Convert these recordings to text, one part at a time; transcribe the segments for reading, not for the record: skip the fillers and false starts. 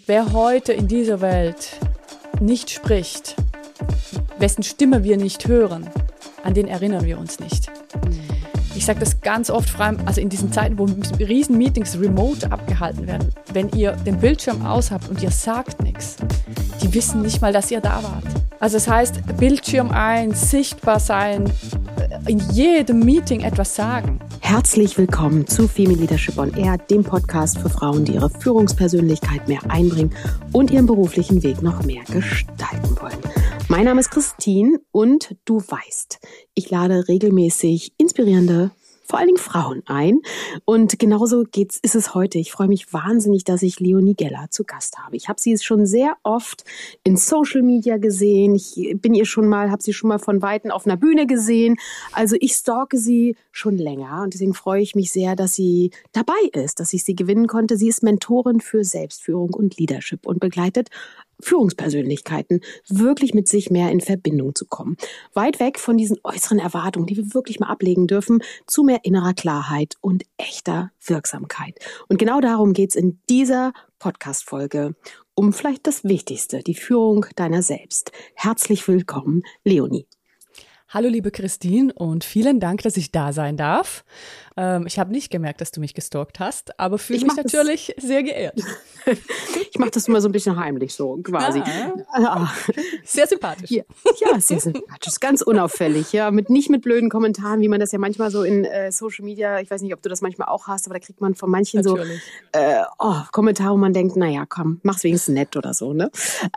wer heute in dieser Welt nicht spricht, wessen Stimme wir nicht hören, an den erinnern wir uns nicht. Ich sage das ganz oft, vor allem also in diesen Zeiten, wo riesen Meetings remote abgehalten werden. Wenn ihr den Bildschirm aus habt und ihr sagt nichts, die wissen nicht mal, dass ihr da wart. Also das heißt, Bildschirm ein, sichtbar sein, in jedem Meeting etwas sagen. Herzlich willkommen zu Female Leadership on Air, dem Podcast für Frauen, die ihre Führungspersönlichkeit mehr einbringen und ihren beruflichen Weg noch mehr gestalten wollen. Mein Name ist Christine und du weißt, ich lade regelmäßig inspirierende, vor allen Dingen Frauen ein. Und genauso ist es heute. Ich freue mich wahnsinnig, dass ich Leonie Geller zu Gast habe. Ich habe sie schon sehr oft in Social Media gesehen. Habe sie schon mal von Weitem auf einer Bühne gesehen. Also ich stalke sie schon länger und deswegen freue ich mich sehr, dass sie dabei ist, dass ich sie gewinnen konnte. Sie ist Mentorin für Selbstführung und Leadership und begleitet Führungspersönlichkeiten wirklich mit sich mehr in Verbindung zu kommen. Weit weg von diesen äußeren Erwartungen, die wir wirklich mal ablegen dürfen, zu mehr innerer Klarheit und echter Wirksamkeit. Und genau darum geht's in dieser Podcast-Folge, um vielleicht das Wichtigste, die Führung deiner selbst. Herzlich willkommen, Leonie. Hallo liebe Christine und vielen Dank, dass ich da sein darf. Ich habe nicht gemerkt, dass du mich gestalkt hast, aber fühle mich natürlich sehr geehrt. Ich mache das immer so ein bisschen heimlich, so quasi. Ja. Sehr sympathisch. Ja, sehr sympathisch, ganz unauffällig, ja, nicht mit blöden Kommentaren, wie man das ja manchmal so in Social Media, ich weiß nicht, ob du das manchmal auch hast, aber da kriegt man von manchen natürlich so Kommentare, wo man denkt, naja, komm, mach's wenigstens nett oder so, ne?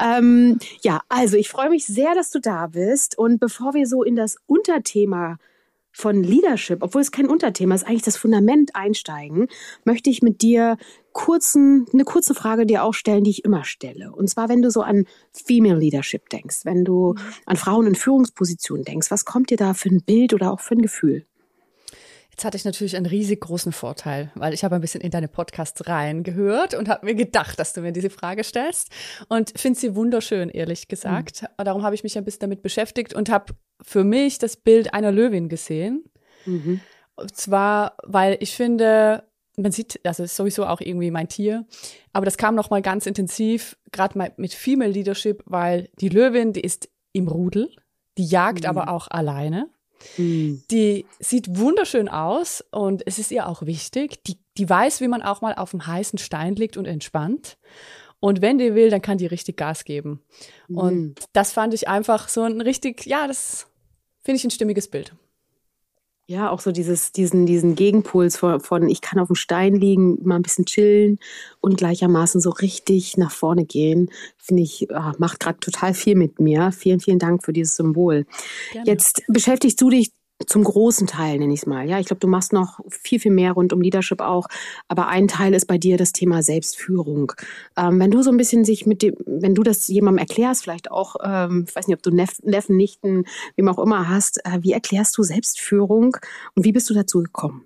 Also ich freue mich sehr, dass du da bist und bevor wir so in das Unterthema von Leadership, obwohl es kein Unterthema ist, eigentlich das Fundament einsteigen, möchte ich mit dir eine kurze Frage dir auch stellen, die ich immer stelle. Und zwar, wenn du so an Female Leadership denkst, wenn du an Frauen in Führungspositionen denkst, was kommt dir da für ein Bild oder auch für ein Gefühl? Jetzt hatte ich natürlich einen riesig großen Vorteil, weil ich habe ein bisschen in deine Podcasts reingehört und habe mir gedacht, dass du mir diese Frage stellst und finde sie wunderschön, ehrlich gesagt. Darum habe ich mich ein bisschen damit beschäftigt und habe für mich das Bild einer Löwin gesehen. Und zwar, weil ich finde, man sieht, das ist sowieso auch irgendwie mein Tier, aber das kam noch mal ganz intensiv, gerade mal mit Female Leadership, weil die Löwin, die ist im Rudel, die jagt aber auch alleine. Die sieht wunderschön aus und es ist ihr auch wichtig. Die weiß, wie man auch mal auf dem heißen Stein liegt und entspannt. Und wenn die will, dann kann die richtig Gas geben. Und das fand ich einfach so ein das finde ich ein stimmiges Bild. Ja, auch so diesen Gegenpuls von ich kann auf dem Stein liegen, mal ein bisschen chillen und gleichermaßen so richtig nach vorne gehen, finde ich, macht gerade total viel mit mir. Vielen, vielen Dank für dieses Symbol. Gerne. Jetzt beschäftigst du dich zum großen Teil, nenne ich es mal. Ja, ich glaube, du machst noch viel, viel mehr rund um Leadership auch. Aber ein Teil ist bei dir das Thema Selbstführung. Wenn du so ein bisschen wenn du das jemandem erklärst, vielleicht auch, ich weiß nicht, ob du Neffen, Nichten, wem auch immer hast, wie erklärst du Selbstführung und wie bist du dazu gekommen?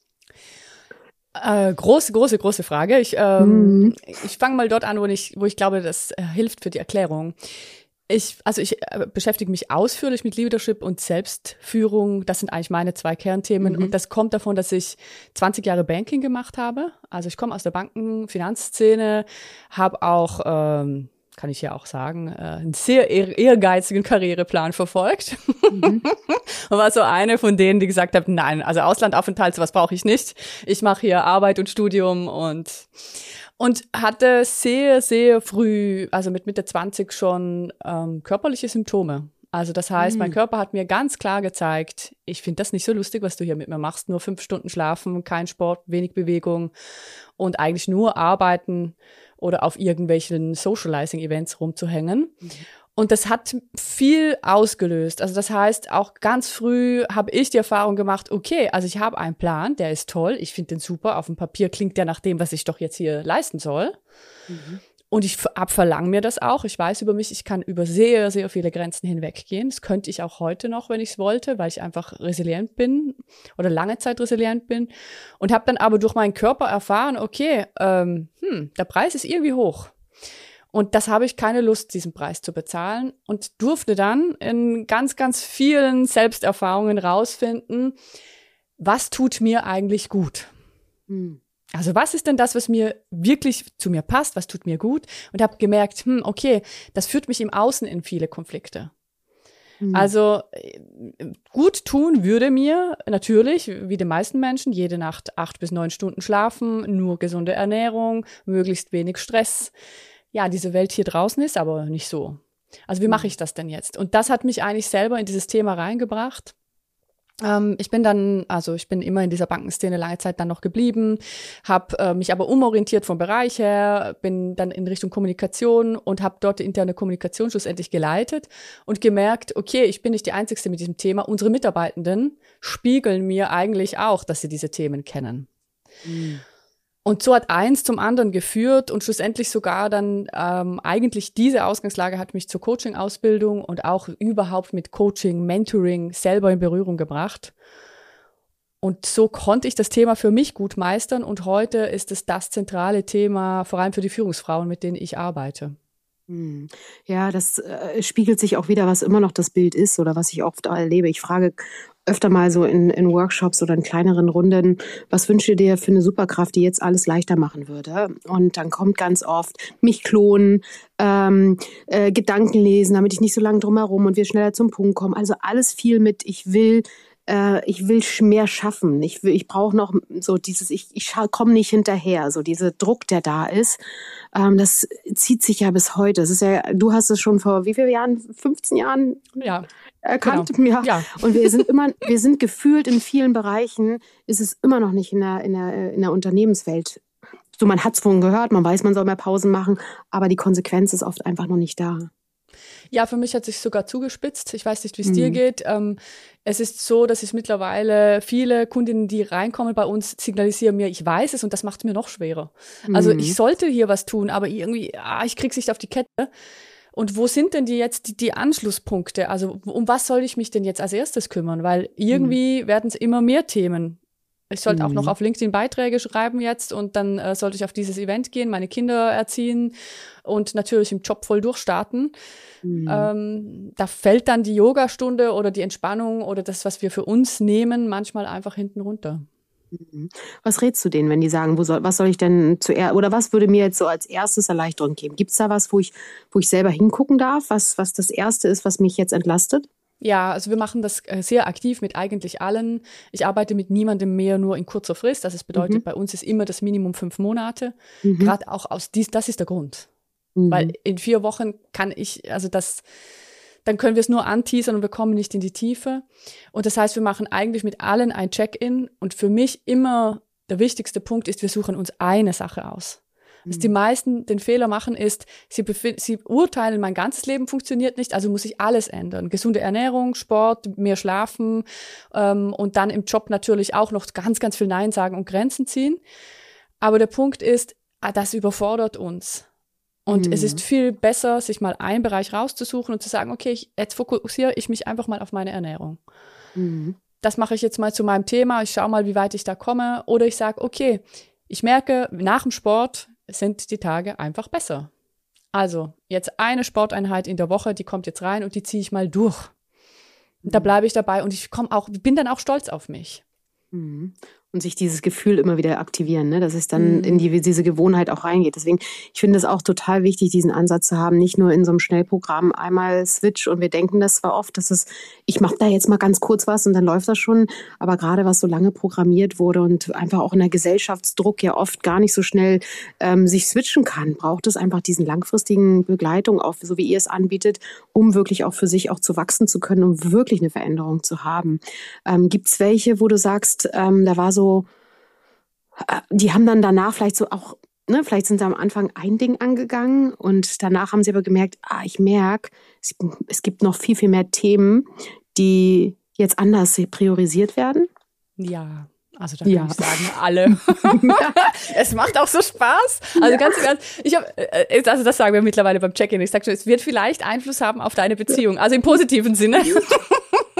Große Frage. Ich fange mal dort an, wo ich glaube, das hilft für die Erklärung. Ich beschäftige mich ausführlich mit Leadership und Selbstführung. Das sind eigentlich meine zwei Kernthemen. Und das kommt davon, dass ich 20 Jahre Banking gemacht habe. Also ich komme aus der Finanzszene, habe auch, kann ich ja auch sagen, einen sehr ehrgeizigen Karriereplan verfolgt. Und war so eine von denen, die gesagt hat, nein, also Auslandaufenthalt, sowas brauche ich nicht. Ich mache hier Arbeit und Studium und hatte sehr, sehr früh, also mit Mitte 20 schon körperliche Symptome. Also das heißt, mein Körper hat mir ganz klar gezeigt, ich finde das nicht so lustig, was du hier mit mir machst. Nur 5 Stunden schlafen, kein Sport, wenig Bewegung und eigentlich nur arbeiten oder auf irgendwelchen Socializing-Events rumzuhängen. Und das hat viel ausgelöst. Also das heißt, auch ganz früh habe ich die Erfahrung gemacht, okay, also ich habe einen Plan, der ist toll, ich finde den super, auf dem Papier klingt der nach dem, was ich doch jetzt hier leisten soll. Und ich verlange mir das auch. Ich weiß über mich, ich kann über sehr, sehr viele Grenzen hinweggehen. Das könnte ich auch heute noch, wenn ich es wollte, weil ich einfach resilient bin oder lange Zeit resilient bin. Und habe dann aber durch meinen Körper erfahren, okay, der Preis ist irgendwie hoch. Und das habe ich keine Lust, diesen Preis zu bezahlen und durfte dann in ganz, ganz vielen Selbsterfahrungen rausfinden, was tut mir eigentlich gut. Also was ist denn das, was mir wirklich zu mir passt, was tut mir gut? Und habe gemerkt, okay, das führt mich im Außen in viele Konflikte. Also gut tun würde mir natürlich, wie den meisten Menschen, jede Nacht 8 bis 9 Stunden schlafen, nur gesunde Ernährung, möglichst wenig Stress. Ja, diese Welt hier draußen ist aber nicht so. Also wie mache ich das denn jetzt? Und das hat mich eigentlich selber in dieses Thema reingebracht. Ich bin immer in dieser Bankenszene lange Zeit dann noch geblieben, habe mich aber umorientiert vom Bereich her, bin dann in Richtung Kommunikation und habe dort die interne Kommunikation schlussendlich geleitet und gemerkt, okay, ich bin nicht die Einzige mit diesem Thema. Unsere Mitarbeitenden spiegeln mir eigentlich auch, dass sie diese Themen kennen. Und so hat eins zum anderen geführt und schlussendlich sogar dann eigentlich diese Ausgangslage hat mich zur Coaching-Ausbildung und auch überhaupt mit Coaching, Mentoring selber in Berührung gebracht. Und so konnte ich das Thema für mich gut meistern und heute ist es das zentrale Thema, vor allem für die Führungsfrauen, mit denen ich arbeite. Ja, das spiegelt sich auch wieder, was immer noch das Bild ist oder was ich oft erlebe. Ich frage öfter mal so in Workshops oder in kleineren Runden, was wünschst du dir für eine Superkraft, die jetzt alles leichter machen würde? Und dann kommt ganz oft mich klonen, Gedanken lesen, damit ich nicht so lange drum herum und wir schneller zum Punkt kommen. Also alles viel mit, ich will mehr schaffen. Ich brauche noch so dieses, ich komme nicht hinterher. So dieser Druck, der da ist, das zieht sich ja bis heute. Das ist ja, du hast es schon vor wie vielen Jahren? 15 Jahren? Ja. Erkannt. Genau. Ja. Und wir sind gefühlt in vielen Bereichen, ist es immer noch nicht in der Unternehmenswelt. So, man hat es vorhin gehört, man weiß, man soll mehr Pausen machen, aber die Konsequenz ist oft einfach noch nicht da. Ja, für mich hat sich sogar zugespitzt. Ich weiß nicht, wie es dir geht. Es ist so, dass ich mittlerweile viele Kundinnen, die reinkommen bei uns, signalisieren mir, ich weiß es und das macht es mir noch schwerer. Also ich sollte hier was tun, aber irgendwie, ich krieg's nicht auf die Kette. Und wo sind denn die Anschlusspunkte? Also um was soll ich mich denn jetzt als erstes kümmern? Weil irgendwie werden es immer mehr Themen. Ich sollte auch noch auf LinkedIn Beiträge schreiben jetzt und dann sollte ich auf dieses Event gehen, meine Kinder erziehen und natürlich im Job voll durchstarten. Da fällt dann die Yogastunde oder die Entspannung oder das, was wir für uns nehmen, manchmal einfach hinten runter. Was rätst du denen, wenn die sagen, was soll ich denn zuerst, oder was würde mir jetzt so als erstes Erleichterung geben? Gibt es da was, wo ich selber hingucken darf, was das Erste ist, was mich jetzt entlastet? Ja, also wir machen das sehr aktiv mit eigentlich allen. Ich arbeite mit niemandem mehr nur in kurzer Frist. Also es bedeutet, bei uns ist immer das Minimum 5 Monate. Gerade auch das ist der Grund. Weil in 4 Wochen dann können wir es nur anteasern und wir kommen nicht in die Tiefe. Und das heißt, wir machen eigentlich mit allen ein Check-in. Und für mich immer der wichtigste Punkt ist, wir suchen uns eine Sache aus. Was die meisten den Fehler machen, ist, sie urteilen, mein ganzes Leben funktioniert nicht, also muss ich alles ändern. Gesunde Ernährung, Sport, mehr schlafen und dann im Job natürlich auch noch ganz, ganz viel Nein sagen und Grenzen ziehen. Aber der Punkt ist, das überfordert uns. Und es ist viel besser, sich mal einen Bereich rauszusuchen und zu sagen, okay, jetzt fokussiere ich mich einfach mal auf meine Ernährung. Das mache ich jetzt mal zu meinem Thema, ich schaue mal, wie weit ich da komme. Oder ich sage, okay, ich merke, nach dem Sport sind die Tage einfach besser. Also jetzt eine Sporteinheit in der Woche, die kommt jetzt rein und die ziehe ich mal durch. Und da bleibe ich dabei und ich bin dann auch stolz auf mich. Und sich dieses Gefühl immer wieder aktivieren, ne? Dass es dann in diese Gewohnheit auch reingeht. Deswegen, ich finde es auch total wichtig, diesen Ansatz zu haben, nicht nur in so einem Schnellprogramm einmal Switch und wir denken das zwar oft, dass ich mache da jetzt mal ganz kurz was und dann läuft das schon, aber gerade was so lange programmiert wurde und einfach auch in der Gesellschaftsdruck ja oft gar nicht so schnell sich switchen kann, braucht es einfach diesen langfristigen Begleitung, auch so wie ihr es anbietet, um wirklich auch für sich auch zu wachsen zu können, um wirklich eine Veränderung zu haben. Gibt es welche, wo du sagst, da war so, die haben dann danach vielleicht so auch, ne, vielleicht sind sie am Anfang ein Ding angegangen und danach haben sie aber gemerkt, ich merke, es gibt noch viel, viel mehr Themen, die jetzt anders priorisiert werden? Ja, also da kann ich sagen, alle. Es macht auch so Spaß. Also ganz im Ernst, also das sagen wir mittlerweile beim Check-in. Ich sage schon, es wird vielleicht Einfluss haben auf deine Beziehung, also im positiven Sinne.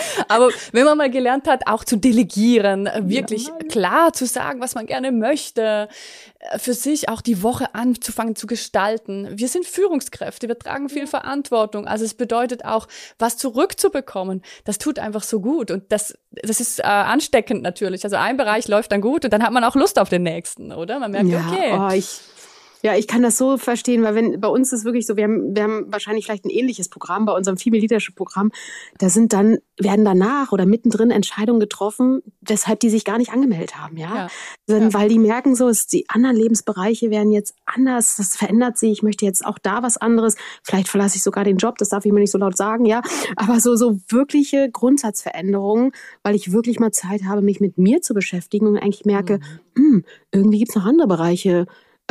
Aber wenn man mal gelernt hat, auch zu delegieren, wirklich klar zu sagen, was man gerne möchte, für sich auch die Woche anzufangen zu gestalten. Wir sind Führungskräfte, wir tragen viel Verantwortung. Also es bedeutet auch, was zurückzubekommen. Das tut einfach so gut. Und das ist ansteckend natürlich. Also ein Bereich läuft dann gut und dann hat man auch Lust auf den nächsten, oder? Man merkt, okay. Ich kann das so verstehen, weil bei uns ist wirklich so, wir haben wahrscheinlich vielleicht ein ähnliches Programm bei unserem Female Leadership Programm. Werden danach oder mittendrin Entscheidungen getroffen, weshalb die sich gar nicht angemeldet haben, weil die merken so, die anderen Lebensbereiche werden jetzt anders, das verändert sich, ich möchte jetzt auch da was anderes, vielleicht verlasse ich sogar den Job, das darf ich mir nicht so laut sagen, ja, aber so wirkliche Grundsatzveränderungen, weil ich wirklich mal Zeit habe, mich mit mir zu beschäftigen und eigentlich merke, irgendwie gibt's noch andere Bereiche,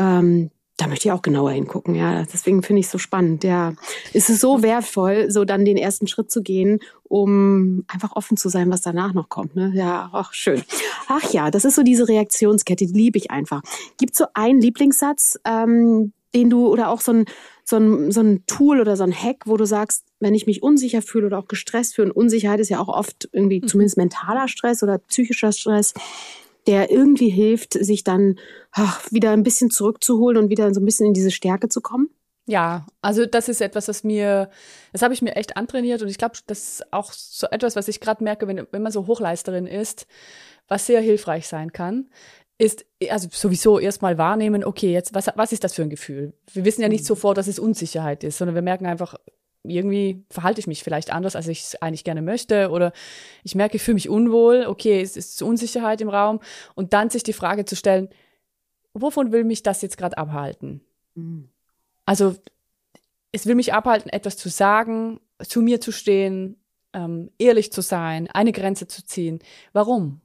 da möchte ich auch genauer hingucken, ja. Deswegen finde ich es so spannend. Ja, es ist so wertvoll, so dann den ersten Schritt zu gehen, um einfach offen zu sein, was danach noch kommt. Ne? Ja, ach, schön. Ach ja, das ist so diese Reaktionskette, die liebe ich einfach. Gibt es so einen Lieblingssatz, den du oder auch so ein Tool oder so ein Hack, wo du sagst, wenn ich mich unsicher fühle oder auch gestresst fühle, und Unsicherheit ist ja auch oft irgendwie zumindest mentaler Stress oder psychischer Stress, der irgendwie hilft, sich dann wieder ein bisschen zurückzuholen und wieder so ein bisschen in diese Stärke zu kommen? Ja, also das ist etwas, das habe ich mir echt antrainiert und ich glaube, das ist auch so etwas, was ich gerade merke, wenn man so Hochleisterin ist, was sehr hilfreich sein kann, ist also sowieso erstmal wahrnehmen, okay, jetzt was ist das für ein Gefühl? Wir wissen ja nicht sofort, dass es Unsicherheit ist, sondern wir merken einfach, irgendwie verhalte ich mich vielleicht anders, als ich es eigentlich gerne möchte oder ich merke, ich fühle mich unwohl, okay, es ist Unsicherheit im Raum und dann sich die Frage zu stellen, wovon will mich das jetzt gerade abhalten? Also es will mich abhalten, etwas zu sagen, zu mir zu stehen, ehrlich zu sein, eine Grenze zu ziehen. Warum?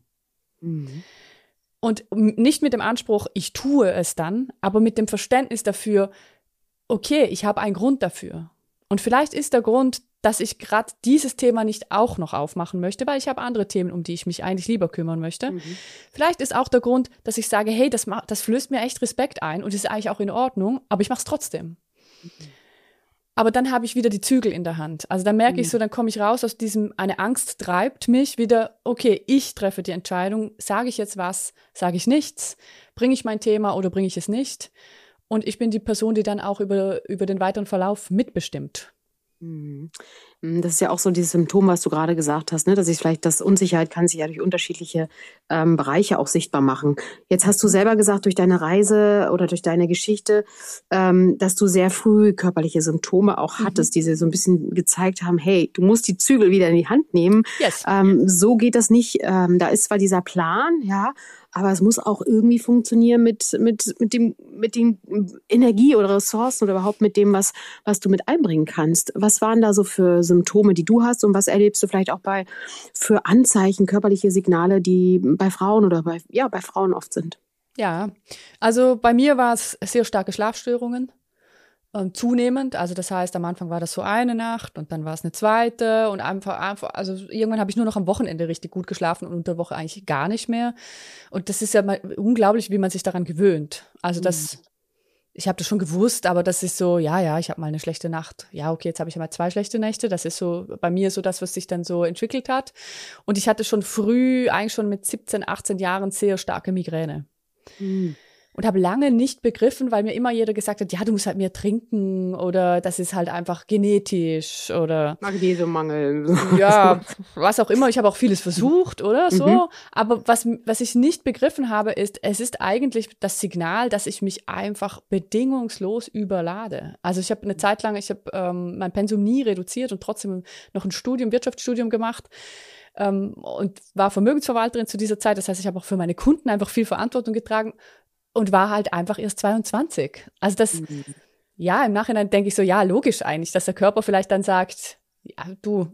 Und nicht mit dem Anspruch, ich tue es dann, aber mit dem Verständnis dafür, okay, ich habe einen Grund dafür. Und vielleicht ist der Grund, dass ich gerade dieses Thema nicht auch noch aufmachen möchte, weil ich habe andere Themen, um die ich mich eigentlich lieber kümmern möchte. Vielleicht ist auch der Grund, dass ich sage, hey, das flößt mir echt Respekt ein und ist eigentlich auch in Ordnung, aber ich mache es trotzdem. Aber dann habe ich wieder die Zügel in der Hand. Also dann merke ich so, dann komme ich raus aus diesem, eine Angst treibt mich wieder, okay, ich treffe die Entscheidung, sage ich jetzt was, sage ich nichts, bringe ich mein Thema oder bringe ich es nicht? Und ich bin die Person, die dann auch über den weiteren Verlauf mitbestimmt. Das ist ja auch so dieses Symptom, was du gerade gesagt hast, ne? Dass Unsicherheit kann sich ja durch unterschiedliche Bereiche auch sichtbar machen. Jetzt hast du selber gesagt, durch deine Reise oder durch deine Geschichte, dass du sehr früh körperliche Symptome auch hattest, die dir so ein bisschen gezeigt haben, hey, du musst die Zügel wieder in die Hand nehmen. Yes. So geht das nicht. Da ist zwar dieser Plan, ja, aber es muss auch irgendwie funktionieren mit den Energie oder Ressourcen oder überhaupt mit dem, was du mit einbringen kannst. Was waren da so für Symptome, die du hast und was erlebst du vielleicht auch für Anzeichen, körperliche Signale, die bei Frauen oder bei Frauen oft sind? Ja, also bei mir war es sehr starke Schlafstörungen. Zunehmend, also das heißt, am Anfang war das so eine Nacht und dann war es eine zweite und einfach, also irgendwann habe ich nur noch am Wochenende richtig gut geschlafen und unter der Woche eigentlich gar nicht mehr. Und das ist ja mal unglaublich, wie man sich daran gewöhnt. Also ich habe das schon gewusst, aber das ist so, ja, ich habe mal eine schlechte Nacht. Ja, okay, jetzt habe ich ja mal 2 schlechte Nächte. Das ist so bei mir so das, was sich dann so entwickelt hat. Und ich hatte schon früh, eigentlich schon mit 17, 18 Jahren sehr starke Migräne. Und habe lange nicht begriffen, weil mir immer jeder gesagt hat, ja, du musst halt mehr trinken oder das ist halt einfach genetisch oder Magnesiummangel. Ja, was auch immer. Ich habe auch vieles versucht oder so. Aber was ich nicht begriffen habe, ist, es ist eigentlich das Signal, dass ich mich einfach bedingungslos überlade. Also ich habe eine Zeit lang, mein Pensum nie reduziert und trotzdem noch ein Wirtschaftsstudium gemacht. Und war Vermögensverwalterin zu dieser Zeit. Das heißt, ich habe auch für meine Kunden einfach viel Verantwortung getragen. Und war halt einfach erst 22. Also ja, im Nachhinein denke ich so, ja, logisch eigentlich, dass der Körper vielleicht dann sagt, ja, du,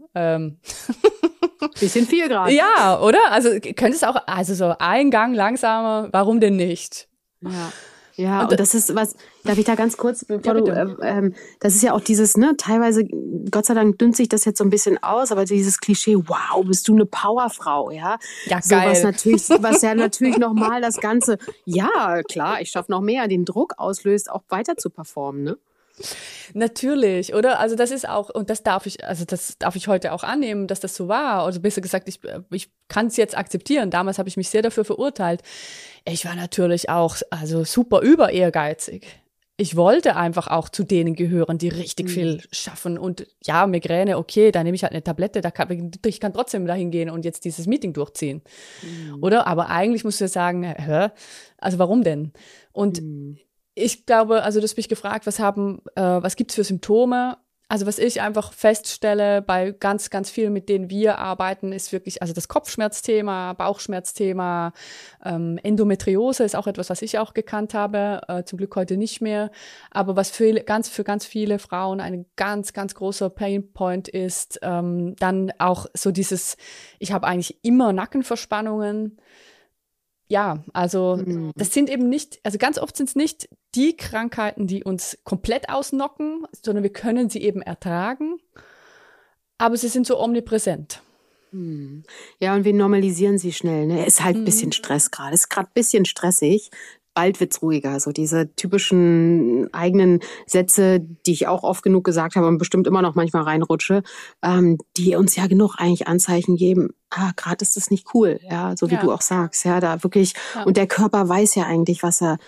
bisschen viel gerade. Ja, oder? Also könnte es auch, also so ein Gang langsamer, warum denn nicht? Ja, und das ist was, darf ich da ganz kurz, bevor das ist ja auch dieses, ne, teilweise, Gott sei Dank dünnt sich das jetzt so ein bisschen aus, aber dieses Klischee, wow, bist du eine Powerfrau, ja? Ja, so, geil. Was ja natürlich nochmal das Ganze, ja, klar, ich schaffe noch mehr, den Druck auslöst, auch weiter zu performen, ne? Natürlich, oder? Also das ist auch, und das darf ich heute auch annehmen, dass das so war. Also besser gesagt, ich kann es jetzt akzeptieren. Damals habe ich mich sehr dafür verurteilt. Ich war natürlich auch, also super über ehrgeizig. Ich wollte einfach auch zu denen gehören, die richtig viel schaffen. Und ja, Migräne, okay, da nehme ich halt eine Tablette, ich kann trotzdem dahin gehen und jetzt dieses Meeting durchziehen. Oder? Aber eigentlich musst du ja sagen, also warum denn? Und ich glaube, also du hast mich gefragt, was gibt's für Symptome? Also was ich einfach feststelle bei ganz, ganz vielen, mit denen wir arbeiten, ist wirklich, also das Kopfschmerzthema, Bauchschmerzthema, Endometriose ist auch etwas, was ich auch gekannt habe, zum Glück heute nicht mehr. Aber was für ganz viele Frauen ein ganz, ganz großer Painpoint ist, dann auch so dieses, ich habe eigentlich immer Nackenverspannungen. Ja, also das sind eben nicht, also ganz oft sind es nicht die Krankheiten, die uns komplett ausnocken, sondern wir können sie eben ertragen, aber sie sind so omnipräsent. Ja, und wir normalisieren sie schnell. Ne? Ist halt ein bisschen Stress gerade. Ist gerade ein bisschen stressig. Bald wird's ruhiger. So diese typischen eigenen Sätze, die ich auch oft genug gesagt habe und bestimmt immer noch manchmal reinrutsche, die uns ja genug eigentlich Anzeichen geben. Gerade ist das nicht cool, ja, so wie du auch sagst, ja, da wirklich. Ja. Und der Körper weiß ja eigentlich,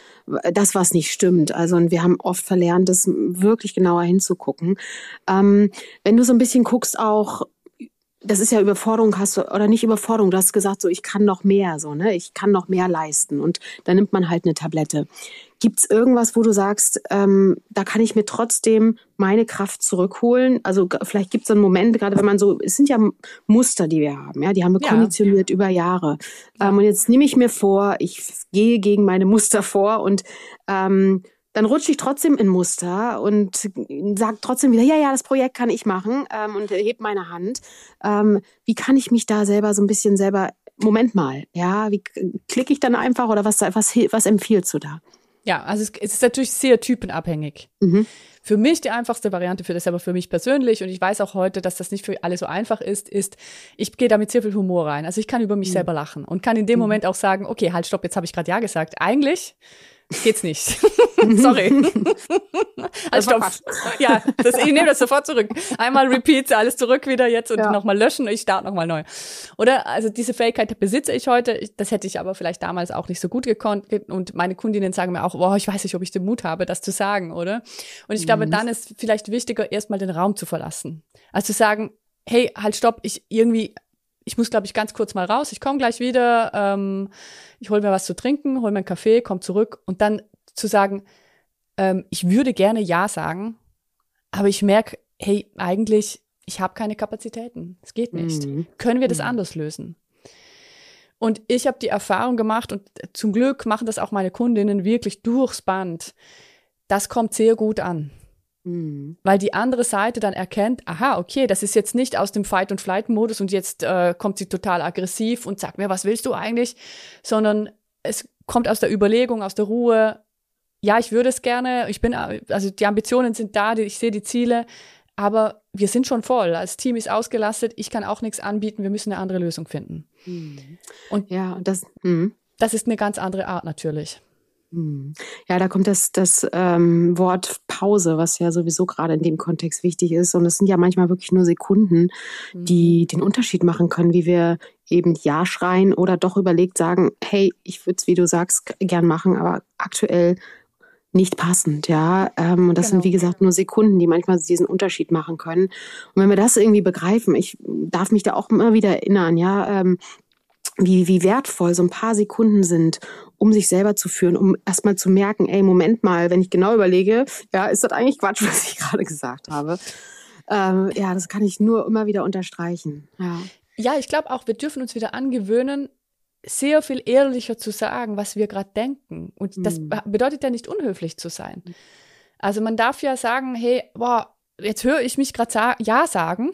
was nicht stimmt. Also, und wir haben oft verlernt, das wirklich genauer hinzugucken. Wenn du so ein bisschen guckst, auch das ist ja Überforderung, oder nicht Überforderung, du hast gesagt, so ich kann noch mehr, so, ne? Ich kann noch mehr leisten und dann nimmt man halt eine Tablette. Gibt's irgendwas, wo du sagst, da kann ich mir trotzdem meine Kraft zurückholen? Also vielleicht gibt's so einen Moment, gerade wenn man so, es sind ja Muster, die wir haben, ja, die haben wir konditioniert über Jahre. Und jetzt nehme ich mir vor, ich gehe gegen meine Muster vor und dann rutsche ich trotzdem in Muster und sage trotzdem wieder, ja, das Projekt kann ich machen und heb meine Hand. Wie kann ich mich da selber so ein bisschen Moment mal, ja, wie klicke ich dann einfach oder was empfiehlst du da? Ja, also es ist natürlich sehr typenabhängig. Für mich die einfachste Variante, das ist aber für mich persönlich und ich weiß auch heute, dass das nicht für alle so einfach ist, ich gehe da mit sehr viel Humor rein. Also ich kann über mich selber lachen und kann in dem Moment auch sagen, okay, halt, stopp, jetzt habe ich gerade Ja gesagt. Eigentlich geht's nicht. Sorry. Also stopp. Ja, ich nehme das sofort zurück. Einmal repeat, alles zurück wieder jetzt und nochmal löschen und ich starte nochmal neu. Oder, also diese Fähigkeit besitze ich heute, das hätte ich aber vielleicht damals auch nicht so gut gekonnt und meine Kundinnen sagen mir auch, boah, ich weiß nicht, ob ich den Mut habe, das zu sagen, oder? Und ich glaube, dann ist vielleicht wichtiger, erstmal den Raum zu verlassen. Also zu sagen, hey, halt, stopp, ich muss, glaube ich, ganz kurz mal raus. Ich komme gleich wieder. Ich hole mir was zu trinken, hole mir einen Kaffee, komme zurück. Und dann zu sagen, ich würde gerne Ja sagen, aber ich merke, hey, eigentlich, ich habe keine Kapazitäten. Es geht nicht. Können wir das anders lösen? Und ich habe die Erfahrung gemacht, und zum Glück machen das auch meine Kundinnen wirklich durchs Band. Das kommt sehr gut an. Weil die andere Seite dann erkennt, aha, okay, das ist jetzt nicht aus dem Fight-and-Flight-Modus und jetzt kommt sie total aggressiv und sagt mir, was willst du eigentlich? Sondern es kommt aus der Überlegung, aus der Ruhe, ja, ich würde es gerne, also die Ambitionen sind da, ich sehe die Ziele, aber wir sind schon voll, das Team ist ausgelastet, ich kann auch nichts anbieten, wir müssen eine andere Lösung finden. Und das ist eine ganz andere Art natürlich. Ja, da kommt das Wort Pause, was ja sowieso gerade in dem Kontext wichtig ist. Und es sind ja manchmal wirklich nur Sekunden, die den Unterschied machen können, wie wir eben Ja schreien oder doch überlegt sagen, hey, ich würde es, wie du sagst, gern machen, aber aktuell nicht passend, ja. Und das sind, wie gesagt, nur Sekunden, die manchmal diesen Unterschied machen können. Und wenn wir das irgendwie begreifen, ich darf mich da auch immer wieder erinnern, ja, wie wertvoll so ein paar Sekunden sind, um sich selber zu führen, um erstmal zu merken, ey, Moment mal, wenn ich genau überlege, ja, ist das eigentlich Quatsch, was ich gerade gesagt habe. Das kann ich nur immer wieder unterstreichen. Ja, ich glaube auch, wir dürfen uns wieder angewöhnen, sehr viel ehrlicher zu sagen, was wir gerade denken. Und das bedeutet ja nicht, unhöflich zu sein. Also man darf ja sagen, hey, boah, jetzt höre ich mich gerade Ja sagen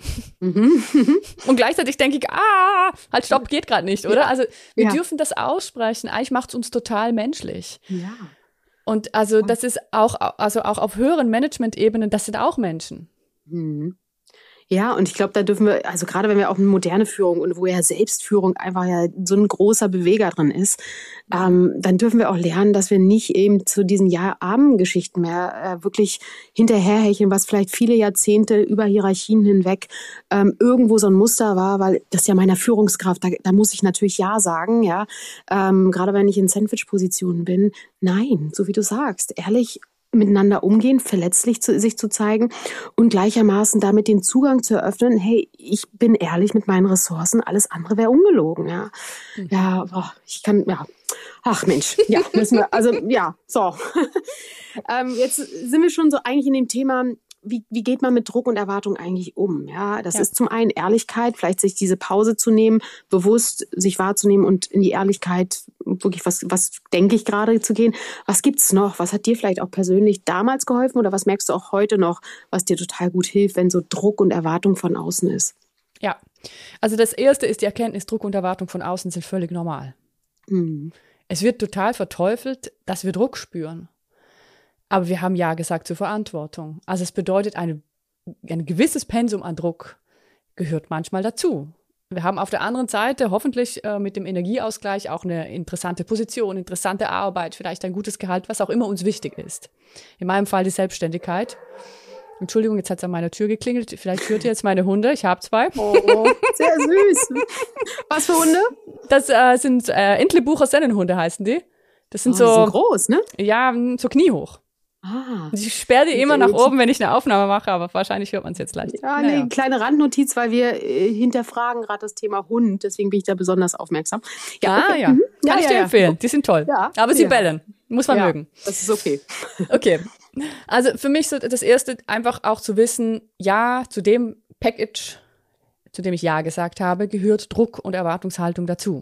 und gleichzeitig denke ich, halt stopp, geht gerade nicht, oder? Also wir dürfen das aussprechen, eigentlich macht es uns total menschlich. Ja. Und also das ist auch auf höheren Management-Ebenen, das sind auch Menschen. Ja, und ich glaube, da dürfen wir, also gerade wenn wir auch eine moderne Führung und wo ja Selbstführung einfach ja so ein großer Beweger drin ist, dann dürfen wir auch lernen, dass wir nicht eben zu diesen Ja-Amen-Geschichten mehr wirklich hinterherhecheln, was vielleicht viele Jahrzehnte über Hierarchien hinweg irgendwo so ein Muster war, weil das ja meiner Führungskraft, da muss ich natürlich Ja sagen, ja, gerade wenn ich in Sandwich-Positionen bin. Nein, so wie du sagst, ehrlich miteinander umgehen, verletzlich sich zu zeigen und gleichermaßen damit den Zugang zu eröffnen, hey, ich bin ehrlich mit meinen Ressourcen, alles andere wäre ungelogen, ja. Ja, boah, ich kann, ja. Ach Mensch, ja, müssen wir, also ja, so. Jetzt sind wir schon so eigentlich in dem Thema, wie geht man mit Druck und Erwartung eigentlich um? Ja, das ist zum einen Ehrlichkeit, vielleicht sich diese Pause zu nehmen, bewusst sich wahrzunehmen und in die Ehrlichkeit wirklich, was denke ich gerade zu gehen. Was gibt's noch? Was hat dir vielleicht auch persönlich damals geholfen oder was merkst du auch heute noch, was dir total gut hilft, wenn so Druck und Erwartung von außen ist? Ja, also das Erste ist die Erkenntnis, Druck und Erwartung von außen sind völlig normal. Es wird total verteufelt, dass wir Druck spüren. Aber wir haben Ja gesagt zur Verantwortung. Also es bedeutet, ein gewisses Pensum an Druck gehört manchmal dazu. Wir haben auf der anderen Seite hoffentlich mit dem Energieausgleich auch eine interessante Position, interessante Arbeit, vielleicht ein gutes Gehalt, was auch immer uns wichtig ist. In meinem Fall die Selbstständigkeit. Entschuldigung, jetzt hat es an meiner Tür geklingelt. Vielleicht hört ihr jetzt meine Hunde. Ich habe 2. Oh, sehr süß. Was für Hunde? Das sind Entlebucher Sennenhunde heißen die. Das sind die so sind groß, ne? Ja, so kniehoch. Ich sperre die immer nach oben, wenn ich eine Aufnahme mache, aber wahrscheinlich hört man es jetzt leicht. Ja, nee, kleine Randnotiz, weil wir hinterfragen gerade das Thema Hund, deswegen bin ich da besonders aufmerksam. Ja, okay. Ja. Kann ich dir empfehlen, die sind toll. Ja. Aber sie bellen, muss man mögen. Das ist okay. Okay, also für mich so das Erste einfach auch zu wissen, ja, zu dem Package, zu dem ich Ja gesagt habe, gehört Druck und Erwartungshaltung dazu.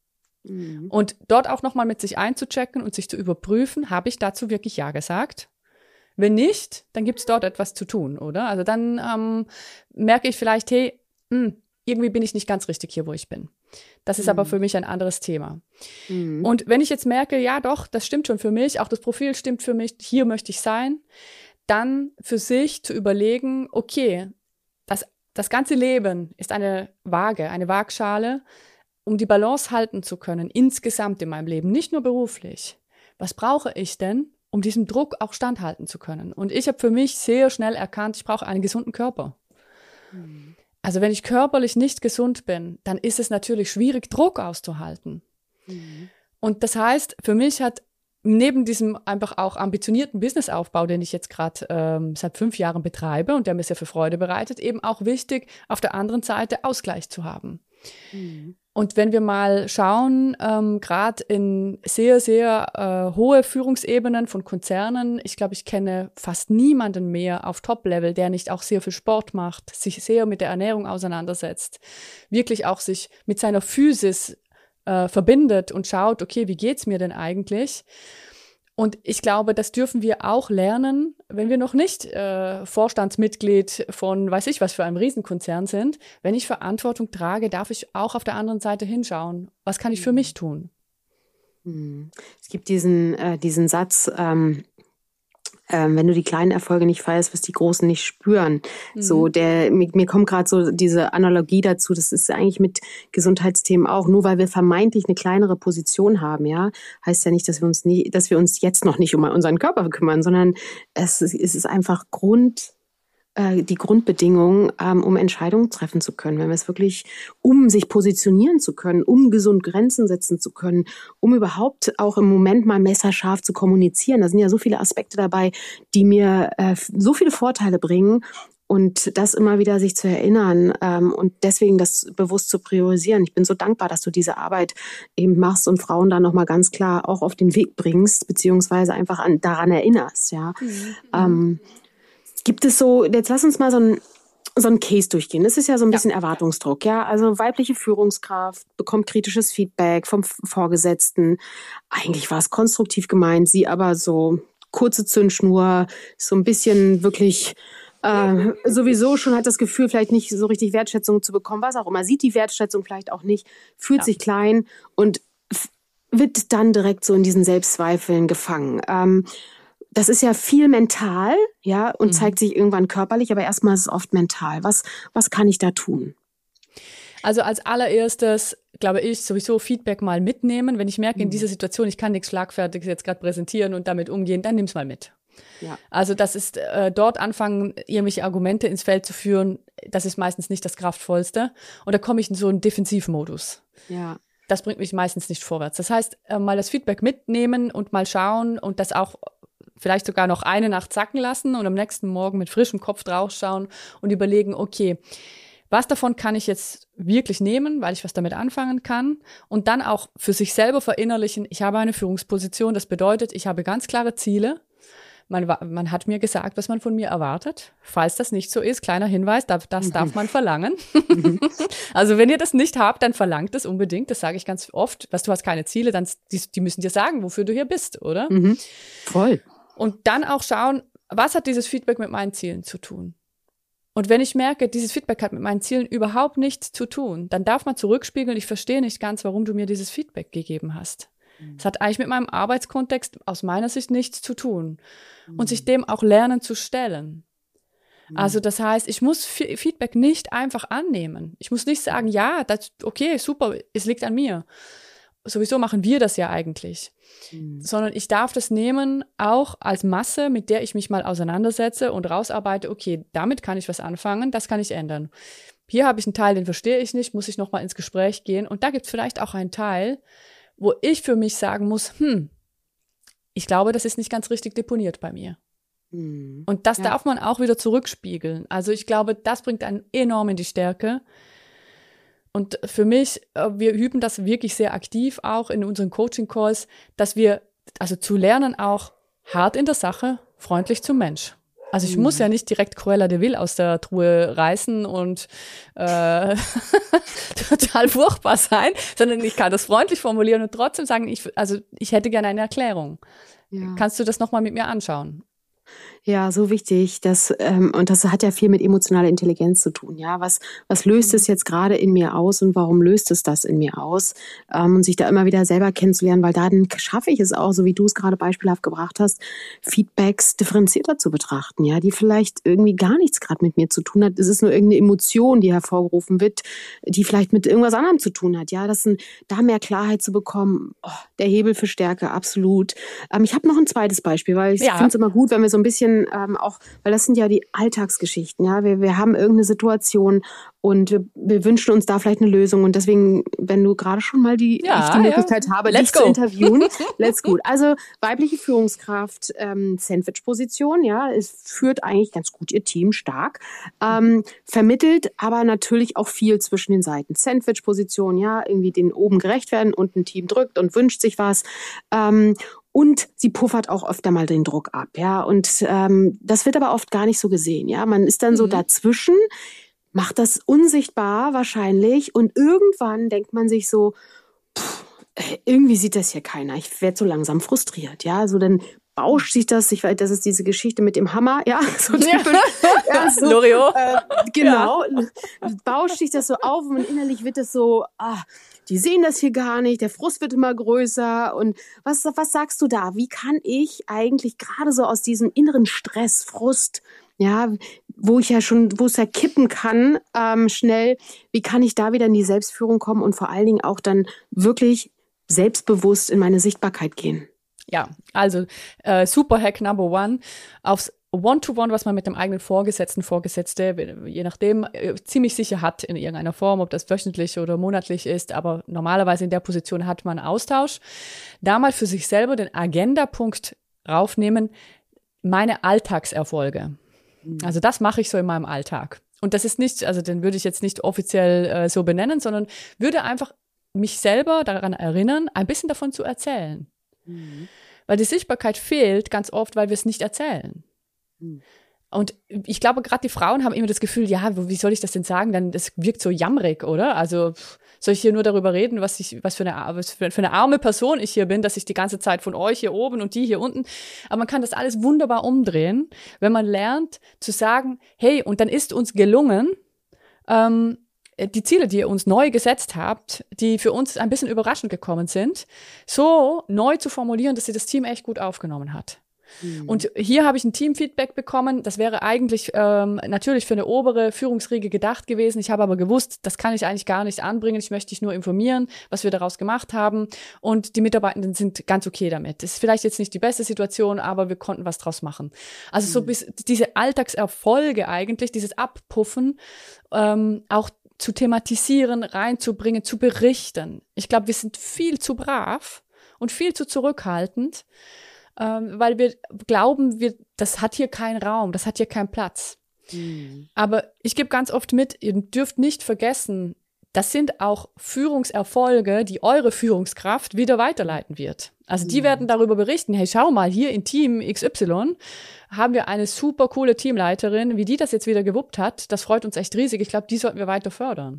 Und dort auch nochmal mit sich einzuchecken und sich zu überprüfen, habe ich dazu wirklich Ja gesagt? Wenn nicht, dann gibt es dort etwas zu tun, oder? Also dann merke ich vielleicht, hey, irgendwie bin ich nicht ganz richtig hier, wo ich bin. Das ist aber für mich ein anderes Thema. Und wenn ich jetzt merke, ja doch, das stimmt schon für mich, auch das Profil stimmt für mich, hier möchte ich sein, dann für sich zu überlegen, okay, das ganze Leben ist eine Waage, eine Waagschale, um die Balance halten zu können, insgesamt in meinem Leben, nicht nur beruflich. Was brauche ich denn, um diesem Druck auch standhalten zu können? Und ich habe für mich sehr schnell erkannt, ich brauche einen gesunden Körper. Also wenn ich körperlich nicht gesund bin, dann ist es natürlich schwierig, Druck auszuhalten. Und das heißt, für mich hat neben diesem einfach auch ambitionierten Businessaufbau, den ich jetzt gerade seit 5 Jahren betreibe und der mir sehr viel Freude bereitet, eben auch wichtig, auf der anderen Seite Ausgleich zu haben. Und wenn wir mal schauen, gerade in sehr, sehr hohe Führungsebenen von Konzernen, ich glaube, ich kenne fast niemanden mehr auf Top-Level, der nicht auch sehr viel Sport macht, sich sehr mit der Ernährung auseinandersetzt, wirklich auch sich mit seiner Physis verbindet und schaut, okay, wie geht's mir denn eigentlich? Und ich glaube, das dürfen wir auch lernen, wenn wir noch nicht Vorstandsmitglied von weiß ich was für einem Riesenkonzern sind. Wenn ich Verantwortung trage, darf ich auch auf der anderen Seite hinschauen. Was kann ich für mich tun? Es gibt diesen Satz, wenn du die kleinen Erfolge nicht feierst, wirst du die großen nicht spüren. So, mir kommt gerade so diese Analogie dazu, das ist eigentlich mit Gesundheitsthemen auch. Nur weil wir vermeintlich eine kleinere Position haben, ja, heißt ja nicht, dass wir uns jetzt noch nicht um unseren Körper kümmern, sondern es ist einfach die Grundbedingung, um Entscheidungen treffen zu können. Wenn wir es wirklich, um sich positionieren zu können, um gesund Grenzen setzen zu können, um überhaupt auch im Moment mal messerscharf zu kommunizieren. Da sind ja so viele Aspekte dabei, die mir so viele Vorteile bringen. Und das immer wieder sich zu erinnern und deswegen das bewusst zu priorisieren. Ich bin so dankbar, dass du diese Arbeit eben machst und Frauen da nochmal ganz klar auch auf den Weg bringst, beziehungsweise einfach daran erinnerst. Ja. Gibt es so, jetzt lass uns mal so ein Case durchgehen. Das ist ja so ein bisschen Erwartungsdruck, ja. Also weibliche Führungskraft bekommt kritisches Feedback vom Vorgesetzten. Eigentlich war es konstruktiv gemeint, sie aber so kurze Zündschnur, so ein bisschen wirklich sowieso schon hat das Gefühl, vielleicht nicht so richtig Wertschätzung zu bekommen, was auch immer. Sieht die Wertschätzung vielleicht auch nicht, fühlt sich klein und wird dann direkt so in diesen Selbstzweifeln gefangen. das ist ja viel mental, ja, und zeigt sich irgendwann körperlich, aber erstmal ist es oft mental. Was kann ich da tun? Also als allererstes, glaube ich, sowieso Feedback mal mitnehmen. Wenn ich merke, in dieser Situation, ich kann nichts Schlagfertiges jetzt gerade präsentieren und damit umgehen, dann nimm's mal mit. Ja. Also das ist dort anfangen, irgendwelche Argumente ins Feld zu führen, das ist meistens nicht das Kraftvollste. Und da komme ich in so einen Defensivmodus. Ja. Das bringt mich meistens nicht vorwärts. Das heißt, mal das Feedback mitnehmen und mal schauen und das auch vielleicht sogar noch eine Nacht sacken lassen und am nächsten Morgen mit frischem Kopf draufschauen und überlegen, okay, was davon kann ich jetzt wirklich nehmen, weil ich was damit anfangen kann und dann auch für sich selber verinnerlichen, ich habe eine Führungsposition, das bedeutet, ich habe ganz klare Ziele. Man hat mir gesagt, was man von mir erwartet. Falls das nicht so ist, kleiner Hinweis, das darf man verlangen. Also wenn ihr das nicht habt, dann verlangt es unbedingt. Das sage ich ganz oft. Du hast keine Ziele, dann die müssen dir sagen, wofür du hier bist, oder? Voll. Und dann auch schauen, was hat dieses Feedback mit meinen Zielen zu tun? Und wenn ich merke, dieses Feedback hat mit meinen Zielen überhaupt nichts zu tun, dann darf man zurückspiegeln, ich verstehe nicht ganz, warum du mir dieses Feedback gegeben hast. Es hat eigentlich mit meinem Arbeitskontext aus meiner Sicht nichts zu tun. Und sich dem auch lernen zu stellen. Also das heißt, ich muss Feedback nicht einfach annehmen. Ich muss nicht sagen, ja, okay, super, es liegt an mir. Sowieso machen wir das ja eigentlich. Sondern ich darf das nehmen, auch als Masse, mit der ich mich mal auseinandersetze und rausarbeite, okay, damit kann ich was anfangen, das kann ich ändern. Hier habe ich einen Teil, den verstehe ich nicht, muss ich nochmal ins Gespräch gehen. Und da gibt es vielleicht auch einen Teil, wo ich für mich sagen muss, ich glaube, das ist nicht ganz richtig deponiert bei mir. Und das darf man auch wieder zurückspiegeln. Also ich glaube, das bringt einen enorm in die Stärke. Und für mich, wir üben das wirklich sehr aktiv auch in unseren Coaching-Calls, dass wir, also zu lernen auch hart in der Sache, freundlich zum Mensch. Also ich muss ja nicht direkt Cruella de Vil aus der Truhe reißen und total furchtbar sein, sondern ich kann das freundlich formulieren und trotzdem sagen, ich hätte gerne eine Erklärung. Ja. Kannst du das nochmal mit mir anschauen? Ja, so wichtig. Und das hat ja viel mit emotionaler Intelligenz zu tun. Ja, was löst es jetzt gerade in mir aus und warum löst es das in mir aus? Und sich da immer wieder selber kennenzulernen, weil dann schaffe ich es auch, so wie du es gerade beispielhaft gebracht hast, Feedbacks differenzierter zu betrachten, ja, die vielleicht irgendwie gar nichts gerade mit mir zu tun hat. Es ist nur irgendeine Emotion, die hervorgerufen wird, die vielleicht mit irgendwas anderem zu tun hat. Ja, da mehr Klarheit zu bekommen, der Hebel für Stärke, absolut. Ich habe noch ein zweites Beispiel, weil ich finde es immer gut, wenn wir so ein bisschen auch, weil das sind ja die Alltagsgeschichten, ja, wir haben irgendeine Situation und wir wünschen uns da vielleicht eine Lösung und deswegen, wenn du gerade schon mal die Möglichkeit habe, dich zu interviewen, let's go. Also weibliche Führungskraft, Sandwich-Position, ja, es führt eigentlich ganz gut ihr Team, stark, vermittelt aber natürlich auch viel zwischen den Seiten. Sandwich-Position, ja, irgendwie den oben gerecht werden und ein Team drückt und wünscht sich was, und sie puffert auch öfter mal den Druck ab, ja. Und das wird aber oft gar nicht so gesehen, ja. Man ist dann so dazwischen, macht das unsichtbar wahrscheinlich und irgendwann denkt man sich so, irgendwie sieht das hier keiner. Ich werde so langsam frustriert, ja. So dann bauscht sich das, das ist diese Geschichte mit dem Hammer, ja, so typisch. Ja, so, Loriot. Genau, bauscht sich das so auf und innerlich wird das so, die sehen das hier gar nicht, der Frust wird immer größer. Und was sagst du da? Wie kann ich eigentlich gerade so aus diesem inneren Stress, Frust, ja, wo es ja kippen kann, schnell, wie kann ich da wieder in die Selbstführung kommen und vor allen Dingen auch dann wirklich selbstbewusst in meine Sichtbarkeit gehen? Ja, also super Hack Number 1 aufs One-to-One, was man mit dem eigenen Vorgesetzte, je nachdem, ziemlich sicher hat in irgendeiner Form, ob das wöchentlich oder monatlich ist, aber normalerweise in der Position hat man Austausch. Da mal für sich selber den Agendapunkt raufnehmen, meine Alltagserfolge. Also das mache ich so in meinem Alltag. Und das ist nicht, also den würde ich jetzt nicht offiziell so benennen, sondern würde einfach mich selber daran erinnern, ein bisschen davon zu erzählen. Weil die Sichtbarkeit fehlt ganz oft, weil wir es nicht erzählen. Und ich glaube, gerade die Frauen haben immer das Gefühl, ja, wie soll ich das denn sagen? Das wirkt so jammrig, oder? Also soll ich hier nur darüber reden, was für eine arme Person ich hier bin, dass ich die ganze Zeit von euch hier oben und die hier unten. Aber man kann das alles wunderbar umdrehen, wenn man lernt zu sagen, hey, und dann ist uns gelungen, die Ziele, die ihr uns neu gesetzt habt, die für uns ein bisschen überraschend gekommen sind, so neu zu formulieren, dass sie das Team echt gut aufgenommen hat. Und hier habe ich ein Teamfeedback bekommen. Das wäre eigentlich natürlich für eine obere Führungsriege gedacht gewesen. Ich habe aber gewusst, das kann ich eigentlich gar nicht anbringen. Ich möchte dich nur informieren, was wir daraus gemacht haben. Und die Mitarbeitenden sind ganz okay damit. Es ist vielleicht jetzt nicht die beste Situation, aber wir konnten was draus machen. Also so bis diese Alltagserfolge eigentlich, dieses Abpuffen, auch zu thematisieren, reinzubringen, zu berichten. Ich glaube, wir sind viel zu brav und viel zu zurückhaltend, weil wir glauben, das hat hier keinen Raum, das hat hier keinen Platz. Aber ich gebe ganz oft mit, ihr dürft nicht vergessen, das sind auch Führungserfolge, die eure Führungskraft wieder weiterleiten wird. Also die werden darüber berichten, hey, schau mal, hier in Team XY haben wir eine super coole Teamleiterin, wie die das jetzt wieder gewuppt hat, das freut uns echt riesig. Ich glaube, die sollten wir weiter fördern.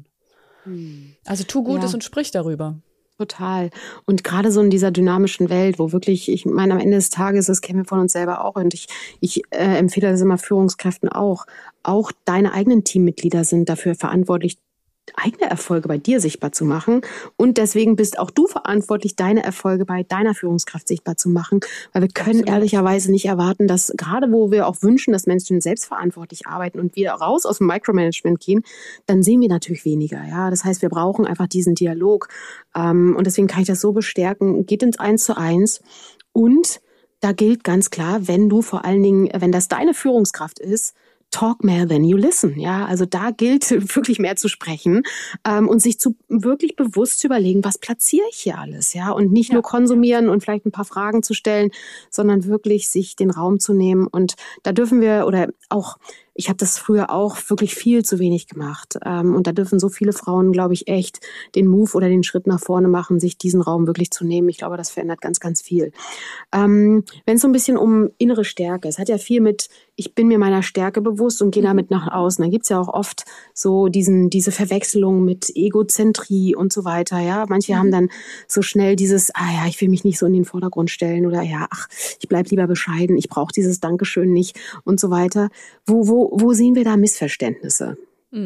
Also tu Gutes und sprich darüber. Total. Und gerade so in dieser dynamischen Welt, wo wirklich, ich meine, am Ende des Tages, das kennen wir von uns selber auch, und ich empfehle das immer Führungskräften auch deine eigenen Teammitglieder sind dafür verantwortlich, eigene Erfolge bei dir sichtbar zu machen. Und deswegen bist auch du verantwortlich, deine Erfolge bei deiner Führungskraft sichtbar zu machen. Weil wir können ehrlicherweise nicht erwarten, dass gerade wo wir auch wünschen, dass Menschen selbstverantwortlich arbeiten und wir raus aus dem Micromanagement gehen, dann sehen wir natürlich weniger. Ja, das heißt, wir brauchen einfach diesen Dialog. Und deswegen kann ich das so bestärken. Geht ins 1:1 und da gilt ganz klar, wenn du vor allen Dingen, wenn das deine Führungskraft ist, talk more than you listen. Ja, also da gilt wirklich mehr zu sprechen und sich wirklich bewusst zu überlegen, was platziere ich hier alles, ja, und nicht nur konsumieren und vielleicht ein paar Fragen zu stellen, sondern wirklich sich den Raum zu nehmen. Und da dürfen wir oder auch ich habe das früher auch wirklich viel zu wenig gemacht. Und da dürfen so viele Frauen, glaube ich, echt den Move oder den Schritt nach vorne machen, sich diesen Raum wirklich zu nehmen. Ich glaube, das verändert ganz, ganz viel. Wenn es so ein bisschen um innere Stärke, es hat ja viel mit, ich bin mir meiner Stärke bewusst und gehe damit nach außen. Da gibt's ja auch oft so diese Verwechslung mit Egozentrie und so weiter. Ja, manche haben dann so schnell dieses, ich will mich nicht so in den Vordergrund stellen oder ich bleib lieber bescheiden, ich brauche dieses Dankeschön nicht und so weiter. Wo sehen wir da Missverständnisse?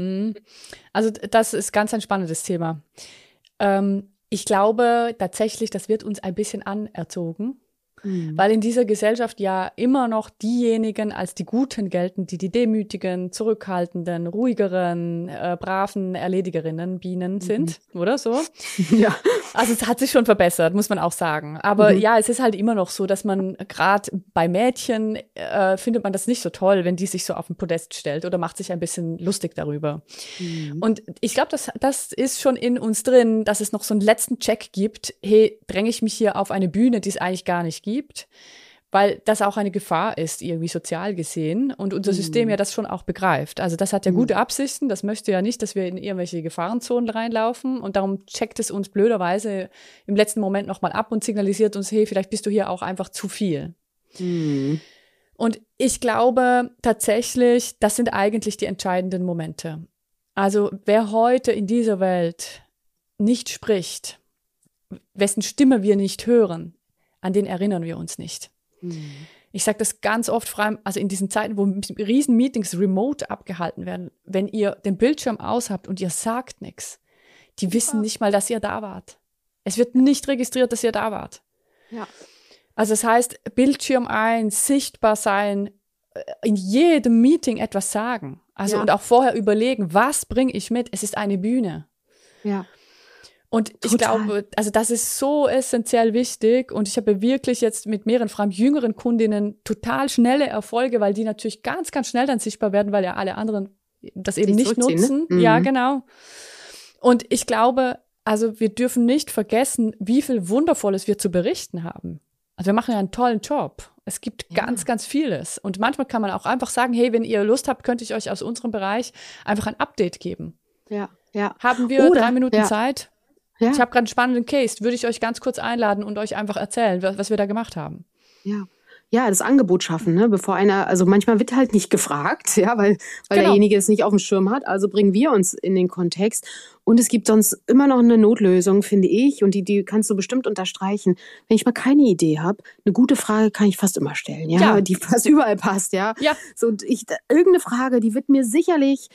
Also das ist ganz ein spannendes Thema. Ich glaube tatsächlich, das wird uns ein bisschen anerzogen, weil in dieser Gesellschaft ja immer noch diejenigen als die Guten gelten, die demütigen, zurückhaltenden, ruhigeren, braven Erledigerinnen, Bienen sind, oder so? Ja. Also es hat sich schon verbessert, muss man auch sagen. Aber ja, es ist halt immer noch so, dass man gerade bei Mädchen findet man das nicht so toll, wenn die sich so auf den Podest stellt oder macht sich ein bisschen lustig darüber. Und ich glaube, das ist schon in uns drin, dass es noch so einen letzten Check gibt, hey, dränge ich mich hier auf eine Bühne, die es eigentlich gar nicht gibt, weil das auch eine Gefahr ist, irgendwie sozial gesehen und unser System ja das schon auch begreift. Also das hat ja gute Absichten, das möchte ja nicht, dass wir in irgendwelche Gefahrenzonen reinlaufen und darum checkt es uns blöderweise im letzten Moment nochmal ab und signalisiert uns, hey, vielleicht bist du hier auch einfach zu viel. Und ich glaube tatsächlich, das sind eigentlich die entscheidenden Momente. Also wer heute in dieser Welt nicht spricht, wessen Stimme wir nicht hören, an den erinnern wir uns nicht. Ich sage das ganz oft, vor allem also in diesen Zeiten, wo riesen Meetings remote abgehalten werden, wenn ihr den Bildschirm aus habt und ihr sagt nichts, die wissen nicht mal, dass ihr da wart. Es wird nicht registriert, dass ihr da wart. Ja. Also das heißt, Bildschirm ein, sichtbar sein, in jedem Meeting etwas sagen. Also und auch vorher überlegen, was bringe ich mit? Es ist eine Bühne. Ja. Und ich glaube, also das ist so essentiell wichtig und ich habe wirklich jetzt mit mehreren, vor allem jüngeren Kundinnen total schnelle Erfolge, weil die natürlich ganz, ganz schnell dann sichtbar werden, weil ja alle anderen das eben nicht nutzen. Ne? Ja, genau. Und ich glaube, also wir dürfen nicht vergessen, wie viel Wundervolles wir zu berichten haben. Also wir machen ja einen tollen Job. Es gibt ganz, ganz vieles. Und manchmal kann man auch einfach sagen, hey, wenn ihr Lust habt, könnte ich euch aus unserem Bereich einfach ein Update geben. Ja. Haben wir 3 Minuten Zeit? Ja. Ich habe gerade einen spannenden Case. Würde ich euch ganz kurz einladen und euch einfach erzählen, was wir da gemacht haben. Ja, das Angebot schaffen, ne? Bevor also manchmal wird halt nicht gefragt, ja, weil derjenige es nicht auf dem Schirm hat. Also bringen wir uns in den Kontext. Und es gibt sonst immer noch eine Notlösung, finde ich. Und die kannst du bestimmt unterstreichen. Wenn ich mal keine Idee habe, eine gute Frage kann ich fast immer stellen, die fast überall passt, ja. So, und irgendeine Frage, die wird mir sicherlich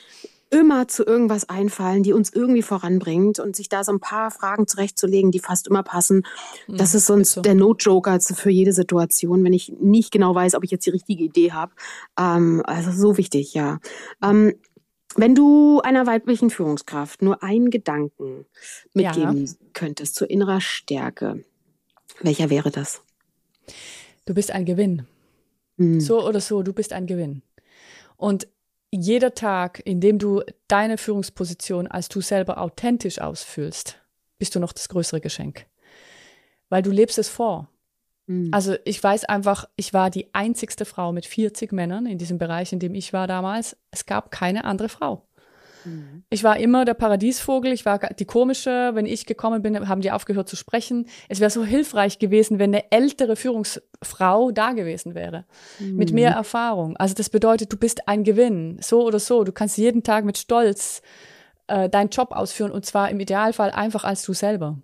immer zu irgendwas einfallen, die uns irgendwie voranbringt und sich da so ein paar Fragen zurechtzulegen, die fast immer passen. Das ist sonst der No-Joker für jede Situation, wenn ich nicht genau weiß, ob ich jetzt die richtige Idee habe. Also so wichtig, ja. Wenn du einer weiblichen Führungskraft nur einen Gedanken mitgeben könntest zur innerer Stärke, welcher wäre das? Du bist ein Gewinn. So oder so, du bist ein Gewinn. Und jeder Tag, in dem du deine Führungsposition als du selber authentisch ausfüllst, bist du noch das größere Geschenk. Weil du lebst es vor. Also ich weiß einfach, ich war die einzigste Frau mit 40 Männern in diesem Bereich, in dem ich war damals. Es gab keine andere Frau. Ich war immer der Paradiesvogel, ich war die komische. Wenn ich gekommen bin, haben die aufgehört zu sprechen. Es wäre so hilfreich gewesen, wenn eine ältere Führungsfrau da gewesen wäre, mit mehr Erfahrung. Also das bedeutet, du bist ein Gewinn, so oder so. Du kannst jeden Tag mit Stolz deinen Job ausführen und zwar im Idealfall einfach als du selber.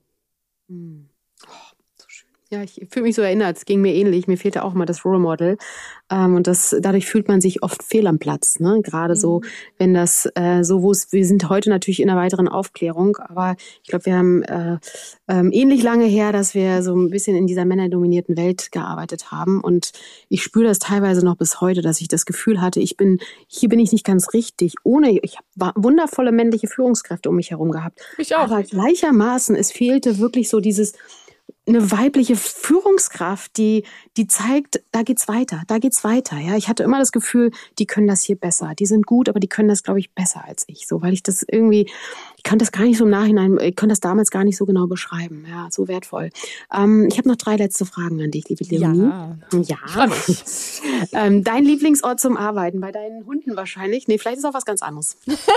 Ja, ich fühle mich so erinnert, es ging mir ähnlich, mir fehlte auch mal das Role Model und dadurch fühlt man sich oft fehl am Platz, ne? Gerade so, wenn das wir sind heute natürlich in einer weiteren Aufklärung, aber ich glaube, wir haben ähnlich lange her, dass wir so ein bisschen in dieser männerdominierten Welt gearbeitet haben und ich spüre das teilweise noch bis heute, dass ich das Gefühl hatte, hier bin ich nicht ganz richtig, ich habe wundervolle männliche Führungskräfte um mich herum gehabt. Ich auch. Aber gleichermaßen, es fehlte wirklich so eine weibliche Führungskraft, die zeigt, da geht's weiter. Ja, ich hatte immer das Gefühl, die können das hier besser. Die sind gut, aber die können das, glaube ich, besser als ich. So, weil ich kann das gar nicht so im Nachhinein, ich kann das damals gar nicht so genau beschreiben. Ja, so wertvoll. Ich habe noch 3 letzte Fragen an dich, liebe Leonie. Ja. Dein Lieblingsort zum Arbeiten? Bei deinen Hunden wahrscheinlich? Nee, vielleicht ist auch was ganz anderes.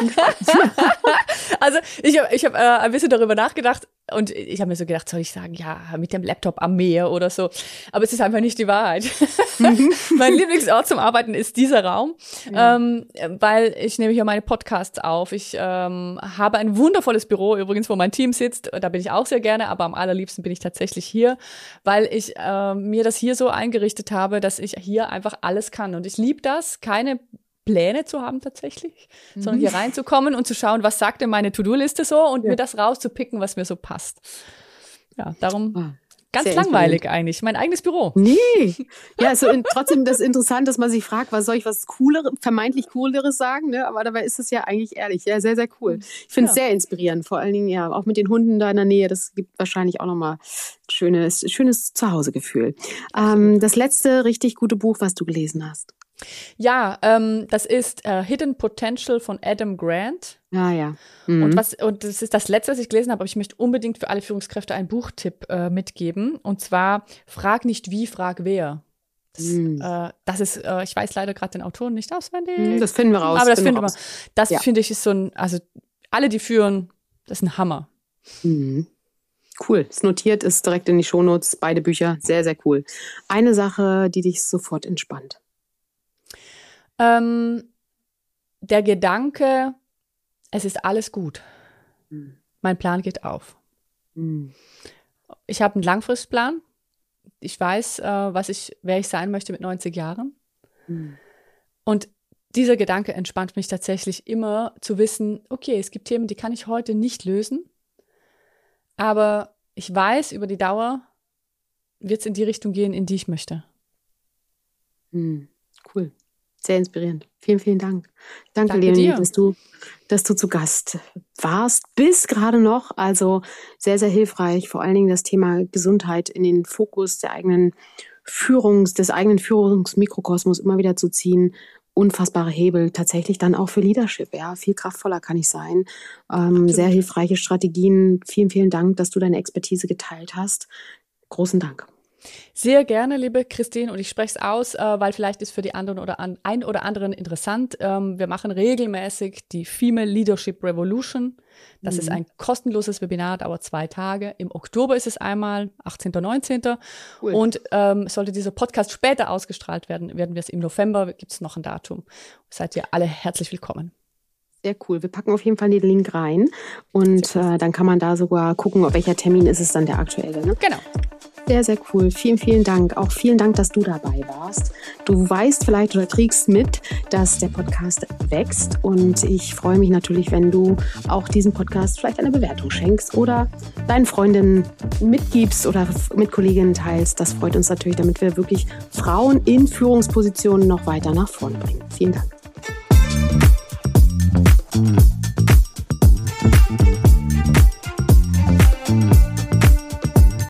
Also ich hab ein bisschen darüber nachgedacht und ich habe mir so gedacht, soll ich sagen, ja, mit dem Laptop am Meer oder so. Aber es ist einfach nicht die Wahrheit. Mein Lieblingsort zum Arbeiten ist dieser Raum, weil ich nehme hier meine Podcasts auf. Ich habe ein wundervolles Büro übrigens, wo mein Team sitzt. Da bin ich auch sehr gerne, aber am allerliebsten bin ich tatsächlich hier, weil ich mir das hier so eingerichtet habe, dass ich hier einfach alles kann. Und ich liebe das, keine Pläne zu haben tatsächlich, sondern hier reinzukommen und zu schauen, was sagt denn meine To-Do-Liste so und mir das rauszupicken, was mir so passt. Ja, darum ganz langweilig eigentlich, mein eigenes Büro. Nee, ja, trotzdem das interessant, dass man sich fragt, soll ich was Cooleres, vermeintlich Cooleres sagen, ne? Aber dabei ist es ja eigentlich ehrlich, ja, sehr, sehr cool. Ich finde es sehr inspirierend, vor allen Dingen, ja, auch mit den Hunden da in der Nähe, das gibt wahrscheinlich auch nochmal schönes Zuhausegefühl. Das letzte richtig gute Buch, was du gelesen hast. Ja, das ist Hidden Potential von Adam Grant. Ah ja. Und das ist das Letzte, was ich gelesen habe, aber ich möchte unbedingt für alle Führungskräfte einen Buchtipp mitgeben. Und zwar, frag nicht wie, frag wer. Das ist, ich weiß leider gerade den Autoren nicht auswendig. Das finden wir raus. Aber das finden wir. Das finde ich ist so also alle, die führen, das ist ein Hammer. Cool, ist notiert, ist direkt in die Shownotes, beide Bücher, sehr, sehr cool. Eine Sache, die dich sofort entspannt. Der Gedanke, es ist alles gut. Mein Plan geht auf. Ich habe einen Langfristplan. Ich weiß, wer ich sein möchte mit 90 Jahren. Und dieser Gedanke entspannt mich tatsächlich immer zu wissen, okay, es gibt Themen, die kann ich heute nicht lösen. Aber ich weiß, über die Dauer wird es in die Richtung gehen, in die ich möchte. Cool. Sehr inspirierend. Vielen, vielen Dank. Danke Leonie, dass du zu Gast warst, bis gerade noch. Also sehr, sehr hilfreich. Vor allen Dingen das Thema Gesundheit in den Fokus des eigenen Führungsmikrokosmos immer wieder zu ziehen. Unfassbare Hebel tatsächlich dann auch für Leadership. Ja, viel kraftvoller kann ich sein. Sehr hilfreiche Strategien. Vielen, vielen Dank, dass du deine Expertise geteilt hast. Großen Dank. Sehr gerne, liebe Christine, und ich spreche es aus, weil vielleicht ist für die anderen oder ein oder anderen interessant. Wir machen regelmäßig die Female Leadership Revolution. Das ist ein kostenloses Webinar, dauert 2 Tage. Im Oktober ist es einmal, 18. und 19. Cool. Und sollte dieser Podcast später ausgestrahlt werden, werden wir es im November, gibt es noch ein Datum. Seid ihr alle herzlich willkommen. Sehr cool. Wir packen auf jeden Fall den Link rein und dann kann man da sogar gucken, auf welcher Termin ist es dann der aktuelle. Ne? Genau. Sehr, sehr cool. Vielen, vielen Dank. Auch vielen Dank, dass du dabei warst. Du weißt vielleicht oder kriegst mit, dass der Podcast wächst. Und ich freue mich natürlich, wenn du auch diesem Podcast vielleicht eine Bewertung schenkst oder deinen Freundinnen mitgibst oder mit Kolleginnen teilst. Das freut uns natürlich, damit wir wirklich Frauen in Führungspositionen noch weiter nach vorne bringen. Vielen Dank.